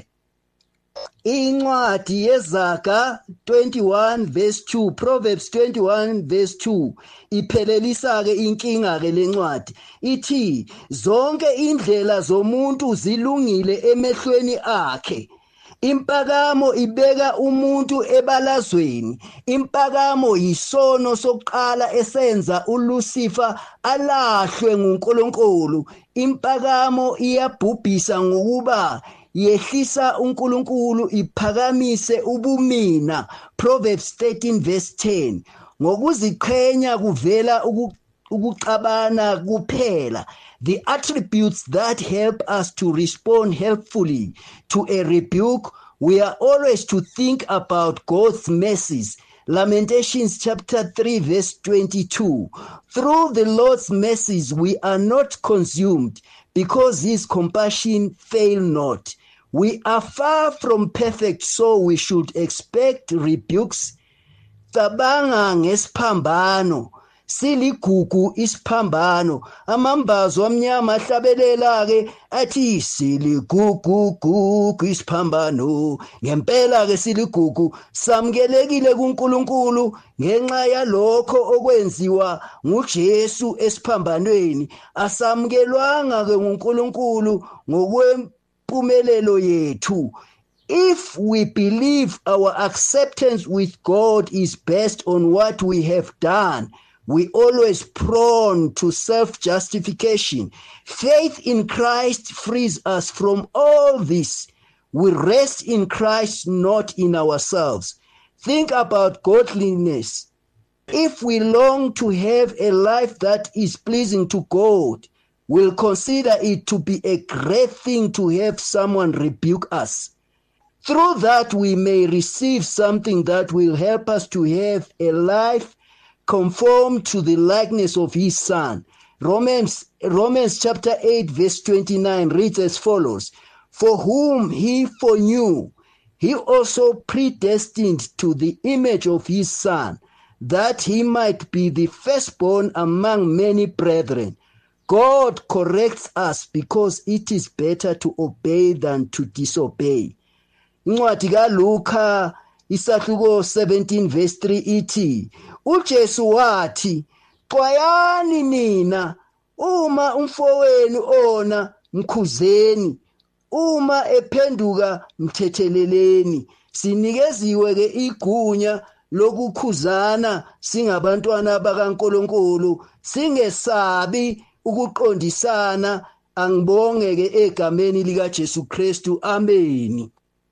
Incwadi yeZaga twenty-one verse two, Proverbs twenty-one verse two iphelelisa ke inkinga ke lencwadi. Ithi zonke indlela zomuntu zilungile emehlweni akhe. Impakamo ibeka umuntu ebalazweni. Impakamo yisono sokuqala esenza uLucifer alahlwe nguNkulunkulu. Impakamo iyabhubhisa ngokuba yehlisa uNkulunkulu iphakamise ubumina. Proverbs thirteen verse ten. Ngokuziqhenya kuvela ukuxabana kuphela. The attributes that help us to respond helpfully to a rebuke, we are always to think about God's mercies. Lamentations chapter three verse twenty-two. Through the Lord's mercies we are not consumed, because his compassion fail not. We are far from perfect, so we should expect rebukes. Cabanga ngesiphambano, siligugu isiphambano. Amambazo amnyama ahlabelela ke athi siligugu isiphambano. Ngempela ke siligugu samkelekile kuNkulunkulu ngenxa yalokho okwenziwa nguJesu esiphambanweni. Asamkelwanga ke nguNkulunkulu ngokwempumelelo yethu. If we believe our acceptance with God is based on what we have done, we always prone to self-justification. Faith in Christ frees us from all this. We rest in Christ, not in ourselves. Think about godliness. If we long to have a life that is pleasing to God, we'll consider it to be a great thing to have someone rebuke us. Through that, we may receive something that will help us to have a life conformed to the likeness of his Son. Romans, Romans chapter eight verse twenty-nine reads as follows. For whom he foreknew, he also predestined to the image of his Son, that he might be the firstborn among many brethren. God corrects us because it is better to obey than to disobey. Incwadi kaLuka isahluko seventeen verse three ithi, uJesu wathi, xwayani nina uma umfowenu ona mkhuzeni, uma ephenduka mthetheleleni. Sinikeziwe ke igunya lokukhuzana singabantwana bakaNkulunkulu, singesabi ukuqondisana. Angibonge ke egameni lika Jesu Kristu. Amen.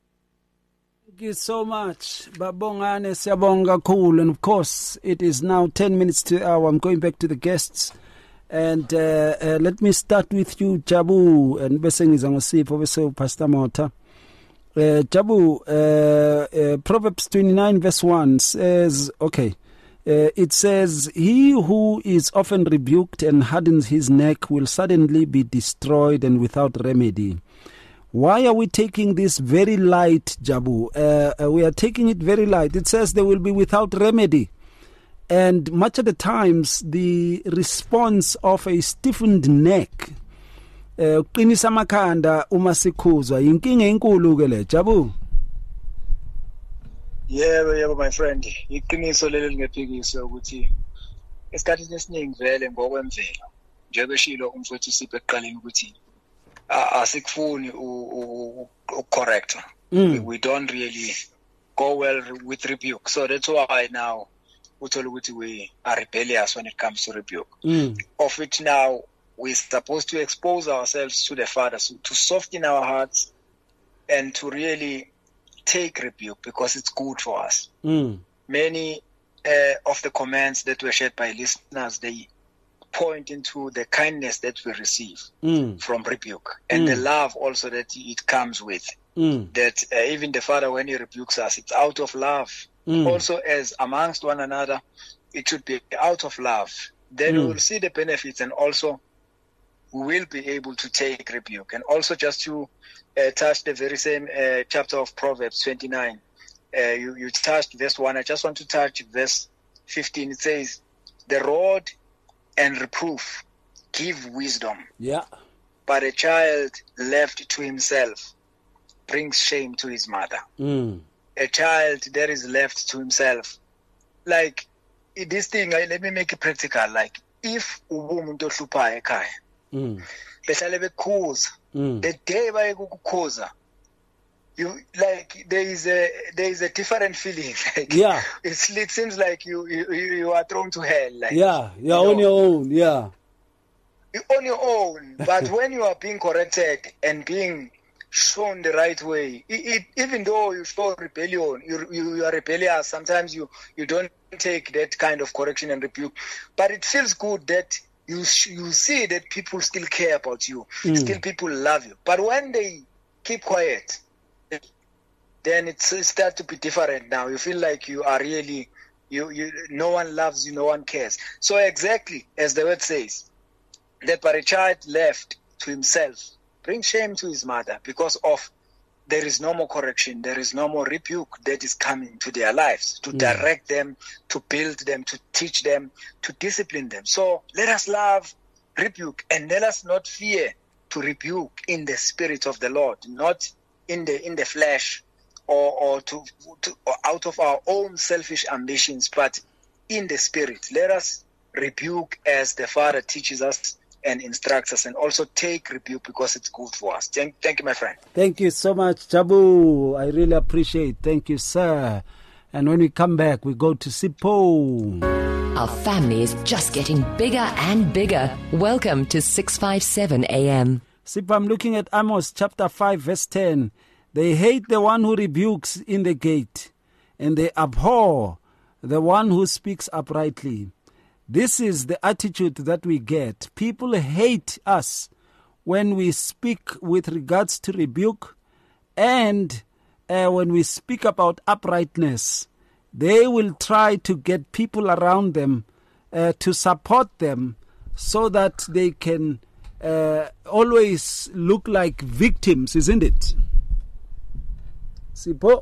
Thank you so much, Babongane siyabonga kakhulu. And of course, it is now ten minutes to the hour. I'm going back to the guests. And uh, uh, let me start with you, Jabu, and bese ngiza ngosipho bese uPastor Mota. Uh, Jabu, uh, uh, Proverbs twenty-nine verse one says, okay, uh, it says, he who is often rebuked and hardens his neck will suddenly be destroyed and without remedy. Why are we taking this very light, Jabu? Uh, uh, we are taking it very light. It says they will be without remedy. And much of the times, the response of a stiffened neck, uqinisa amakhanda uma sikhuzwa inkinga enkulu ke le, Jabu. Yebo yebo my friend, iqiniso leli lingephikiswa ukuthi esikhathini esiningi vele ngokwemvelo njengeshilo umfowethu Sipho ekuqaleni ukuthi asikufuni ucorrect. We don't really go well with rebuke, so that's why now uthola ukuthi we are rebellious when it comes to rebuke. Mm. Of it now, we're supposed to expose ourselves to the Father, so to soften our hearts and to really take rebuke because it's good for us. Mm. Many uh, of the comments that were shared by listeners, they point into the kindness that we receive mm. from rebuke and mm. the love also that it comes with. Mm. That uh, even the Father, when he rebukes us, it's out of love. Mm. Also, as amongst one another, it should be out of love. Then mm. we will see the benefits, and also we will be able to take rebuke. And also, just to uh, touch the very same uh, chapter of Proverbs twenty-nine, uh, you, you touched verse one. I just want to touch verse fifteen. It says, "The rod and reproof give wisdom. Yeah. But a child left to himself brings shame to his mother." Mm. A child that is left to himself. Like, this thing, let me make it practical. Like, if umuntu ohluphayo ekhaya, behlale bekukhuza, the day bayekukhuza, you like there is a there is a different feeling. Like, yeah, it's, it seems like you you you are thrown to hell. Like, yeah, you're you on know, your own. Yeah, you're on your own. But when you are being corrected and being shown the right way, it, it, even though you show rebellion, you, you, you are rebellious, sometimes you, you don't take that kind of correction and rebuke, but it feels good that you you see that people still care about you, mm. still people love you. But when they keep quiet, then it's, it starts to be different now. You feel like you are really, you, you no one loves you, no one cares. So exactly as the word says, that but a child left to himself bring shame to his mother because of there is no more correction, there is no more rebuke that is coming to their lives to mm. direct them, to build them, to teach them, to discipline them. So let us love rebuke and let us not fear to rebuke in the spirit of the Lord, not in the in the flesh or, or to, to or out of our own selfish ambitions, but in the spirit. Let us rebuke as the Father teaches us and instructs us, and also take rebuke because it's good for us. Thank, thank you, my friend. Thank you so much, Jabu. I really appreciate. Thank you, sir. And when we come back, we go to Sipho. Our family is just getting bigger and bigger. Welcome to six fifty-seven A M. Sipho, I'm looking at Amos chapter five, verse ten. They hate the one who rebukes in the gate, and they abhor the one who speaks uprightly. This is the attitude that we get. People hate us when we speak with regards to rebuke, and uh, when we speak about uprightness. They will try to get people around them uh, to support them so that they can uh, always look like victims, isn't it? Sipho?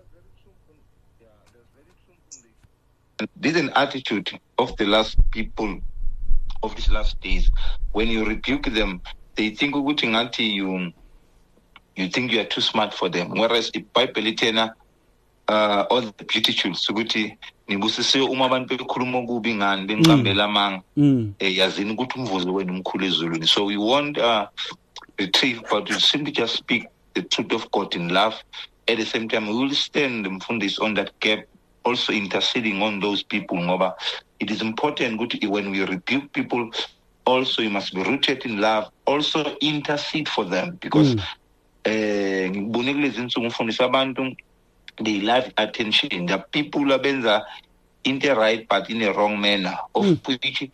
This is an attitude of the last people of these last days. When you rebuke them, they think you you think you are too smart for them. Whereas the Bible itena uh all the beatitudes ukuthi nibusise uma abantu bekhuluma kubi ngani benqambela amanga eh yazini ukuthi umvuzo wenu umkhulu ezulwini. So we want uh retrieve, but we simply just speak the truth of God in love. At the same time, we will stand mfundisi on that gap, also interceding on those people. Ngoba it is important when we rebuke people, also you must be rooted in love, also intercede for them, because eh mm. they love attention. The people abenza in the right but in a wrong manner, of mm. which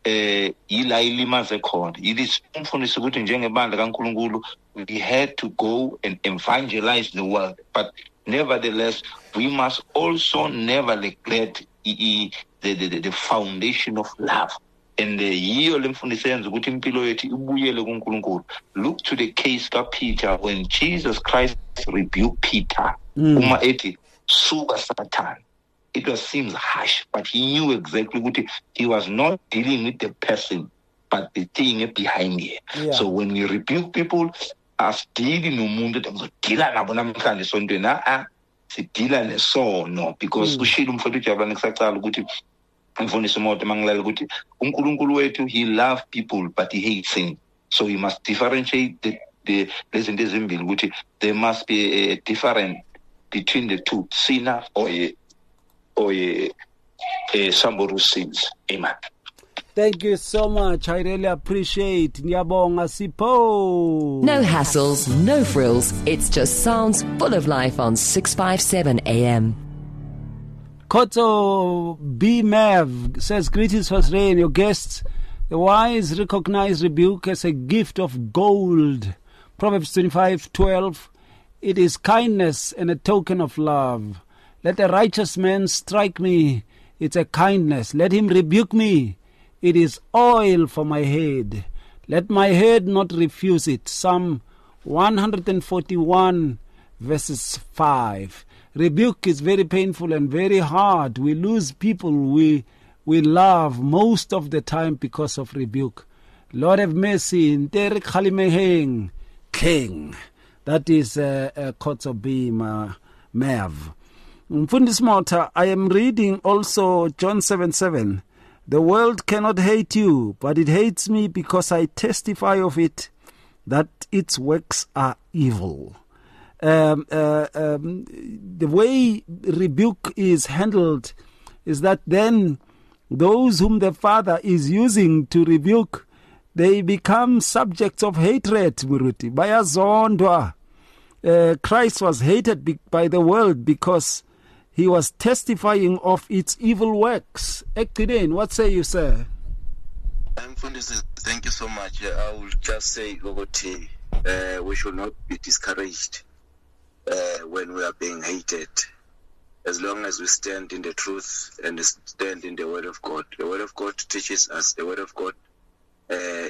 eh ila ilimaze khona. It is umfundisi ukuthi njengebandla kaNkulunkulu we had to go and evangelize the world, but nevertheless we must also never neglect the the, the, the foundation of love. And the yiyo lemfundisi yenza ukuthi impilo yethu ibuyele kuNkulunkulu. Look to the case of Peter when Jesus Christ rebuked Peter. Mm. Uma ethi suka Satan. It was seems harsh, but he knew exactly what he, he was not dealing with the person, but the thing behind it. Yeah. So when we rebuke people, as dealing no mundo dealer nabo namhlanje sontweni a sidila nesono because ushilo umfowethu ujabulani kusaqala ukuthi umfundisi umoto mangilala ukuthi uNkulunkulu wethu he love people but he hates sin. So he must differentiate the the lezinto ezimbili ukuthi there must be a difference between the two, sinner or a or a, a somebody who sins. Amen. Thank you so much. I really appreciate. Nyabonga Sipho. No hassles, no frills. It's just sounds full of life on six fifty-seven A M. Koto B. Mev says, greetings, First Ray and your guests. The wise recognize rebuke as a gift of gold. Proverbs twenty-five twelve. It is kindness and a token of love. Let a righteous man strike me. It's a kindness. Let him rebuke me. It is oil for my head. Let my head not refuse it. Psalm one forty-one verses five. Rebuke is very painful and very hard. We lose people we we love most of the time because of rebuke. Lord have mercy. Ntere Khalimeheng King. That is uh, uh, Kotsobim uh, Mev. Mfundisi Mota, I am reading also John seven seven. The world cannot hate you, but it hates me because I testify of it that its works are evil. Um, uh, um, the way rebuke is handled is that then those whom the Father is using to rebuke, they become subjects of hatred. Muruti. Bayazondwa. Uh, Christ was hated be- by the world because he was testifying of its evil works. Ekiden, what say you, sir? Thank you so much. I will just say, Gogoti, uh, we should not be discouraged uh, when we are being hated, as long as we stand in the truth and stand in the Word of God. The Word of God teaches us, the Word of God, uh,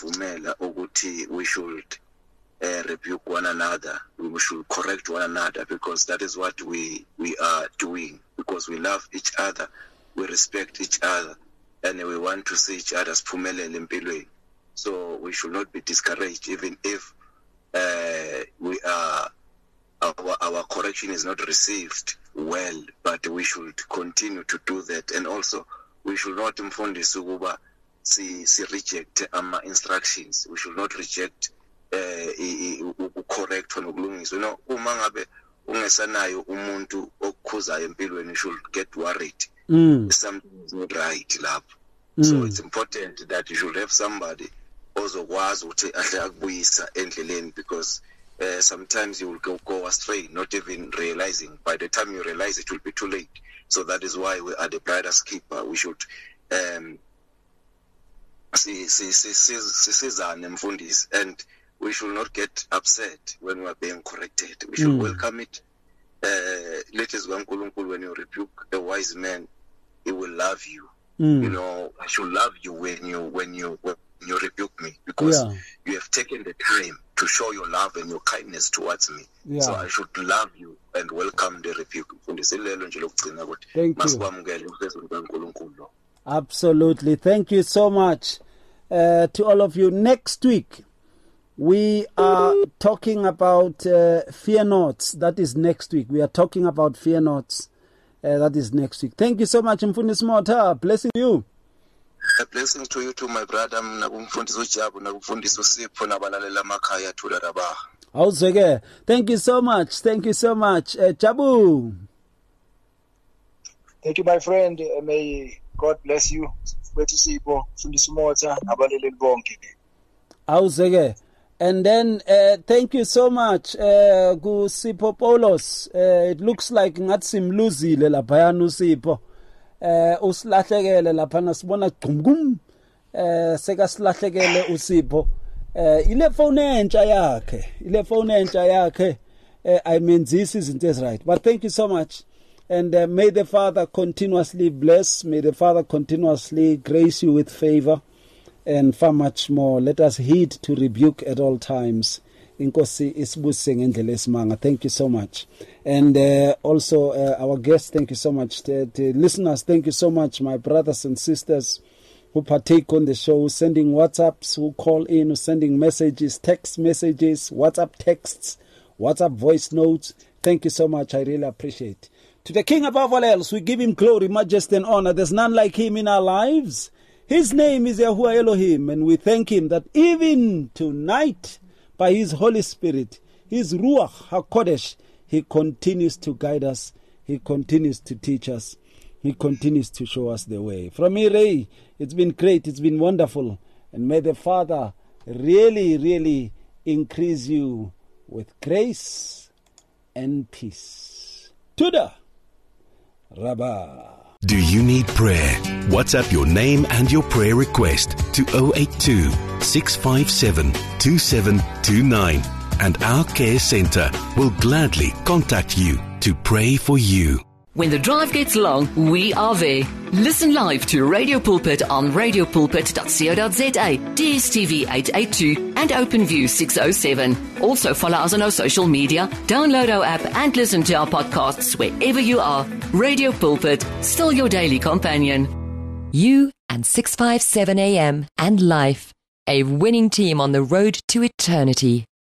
we should Uh, rebuke one another, we should correct one another, because that is what we we are doing, because we love each other, we respect each other, and we want to see each other's phumelele empilweni. So we should not be discouraged, even if uh, we are our our correction is not received well, but we should continue to do that. And also we should not mfundisi ukuba si si reject ama instructions. We should not reject uh, correct nokulungiswa. No, uma ngabe ungesanayo umuntu okukhuzayo empilweni, you should get worried. Mm. Something is not right lapho. Mm. So it's important that you should have somebody ozokwazi ukuthi ahle akubuyisa endleleni, because uh, sometimes you will go, go astray, not even realizing. By the time you realize, it will be too late. So that is why we are the brother's keeper. We should um see see see see mfundisi, and we should not get upset when we are being corrected. We should mm. welcome it. Uh, let us go uNkulunkulu, when you rebuke a wise man, he will love you. Mm. You know, I should love you when you when you when you rebuke me, because yeah. you have taken the time to show your love and your kindness towards me. Yeah. So I should love you and welcome the rebuke. Thank you. Absolutely. Thank you so much uh, to all of you. Next week, we are talking about uh, fear nots. That is next week. We are talking about fear nots. Uh, that is next week. Thank you so much, Mfundisi Mota. Blessing you. A blessing to you too, my brother. Thank you so much. Thank you so much. Uh, Jabu. Thank you, my friend. Uh, may God bless you. And then uh, thank you so much, uh, Gusipo Paulos. Uh, it looks like ngatsim luzile lapha nusipo. Uh, uslahlekele lapha nasibona gqumgum. eh sekasilahlekele uSipho eh ile phone entsha yakhe ile phone entsha yakhe eh ayimenzisi izinto eziright. But thank you so much. And uh, may the Father continuously bless. May the Father continuously grace you with favor and far much more. Let us heed to rebuke at all times. Inkosi isibuse ngendlela esimanga. Thank you so much. And uh, also uh, our guests, thank you so much. The, the listeners, thank you so much. My brothers and sisters who partake on the show, sending WhatsApps, who call in, who sending messages, text messages, WhatsApp texts, WhatsApp voice notes. Thank you so much. I really appreciate it. To the King above all else, we give him glory, majesty, and honor. There's none like him in our lives. His name is Yahuwah Elohim, and we thank him that even tonight, by his Holy Spirit, his Ruach HaKodesh, he continues to guide us. He continues to teach us. He continues to show us the way. From me, Ray, it's been great. It's been wonderful. And may the Father really, really increase you with grace and peace. Tuda. Rabba. Do you need prayer? WhatsApp your name and your prayer request to zero eight two, six five seven, two seven two nine and our care center will gladly contact you to pray for you. When the drive gets long, we are there. Listen live to Radio Pulpit on radio pulpit dot co dot za, D S T V eight eighty-two and OpenView six oh seven. Also follow us on our social media, download our app and listen to our podcasts wherever you are. Radio Pulpit, still your daily companion. You and six fifty-seven A M and Life, a winning team on the road to eternity.